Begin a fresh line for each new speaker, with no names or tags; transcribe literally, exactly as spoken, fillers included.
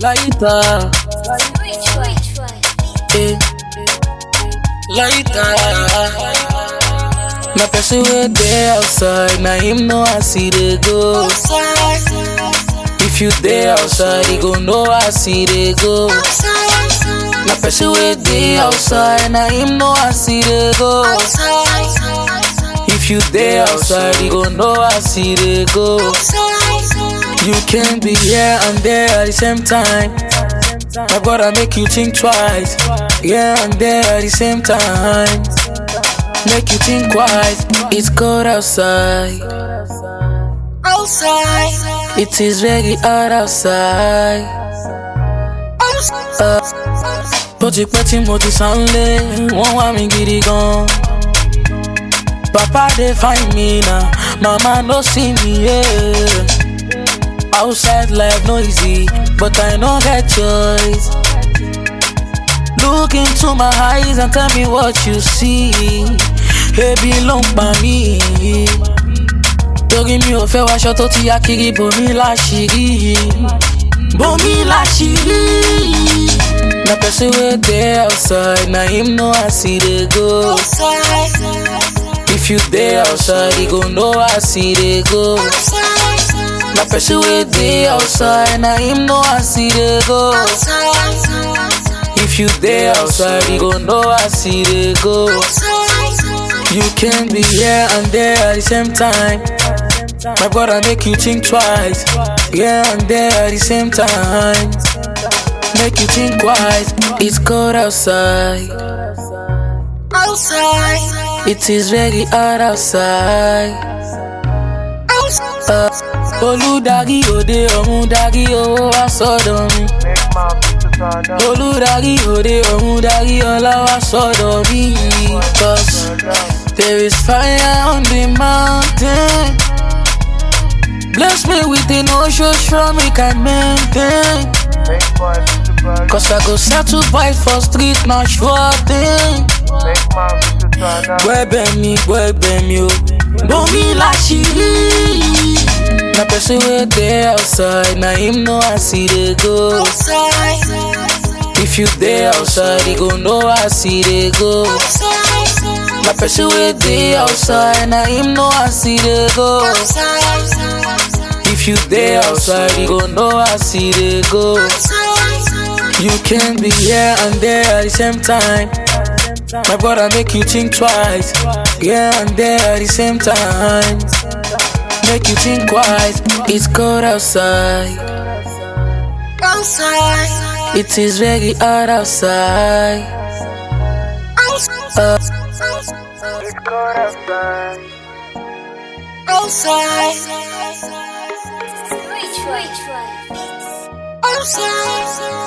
Lighter, eh, lighter. Na person wey dey outside, na him know as e dey go. If you dey outside, you go know as e dey go. Na person wey dey outside, na him know as e dey go. If you dey outside, you go know as e dey go. You can be here and there at the same time. My brother make you think twice. Here and there at the same time. Make you think twice. It's cold outside.
Outside.
It is very hot outside. Uh, Poti peti moti sanle, wọ́n wá mi gidi gan. Papa dey find me now, mama no see me, yeah. Outside life no easy, but I no get choice. Look into my eyes and tell me what you see. Baby ló ń pa mí. Torí mi ò fẹ́ wáṣọ tó ti yá kiri bòmí láṣìírí. Bòmí láṣìírí. Na person wey dey outside, na him know as e dey go. If you dey outside, you go know as e dey go. Na person wey dey outside, na him know as e dey go. If you dey outside, you go know as e dey go. You can be here and there at the same time. My brother make you think twice. Here and there at the same time. Make you think twice. It's cold outside.
Outside.
It is very hot outside. Uh, Olùdarí òde ọ̀run darí owó wá sọ́dọ̀ mi. Olùdarí òde ọ̀run darí ọlá wá sọ́dọ̀ mi. Cause there is fire on the mountain. Bless me with the no show strong we can maintain. Cause I go settle by for street, not sure thing. Gbẹ́bẹ̀ mi, gbẹ́bẹ̀ mi o, bòmí láṣìírí. Na person wey dey outside, na him know as e dey go. If you dey outside, you go know as e dey go. Na person wey dey outside, na him know as e dey go. If you dey outside, you go know as e dey go. You can be here and there at the same time. My brother make you think twice. Here and there at the same time. Make you think twice. It's cold outside.
Outside.
It is very hot outside. Uh,
It's cold outside. Outside. Outside.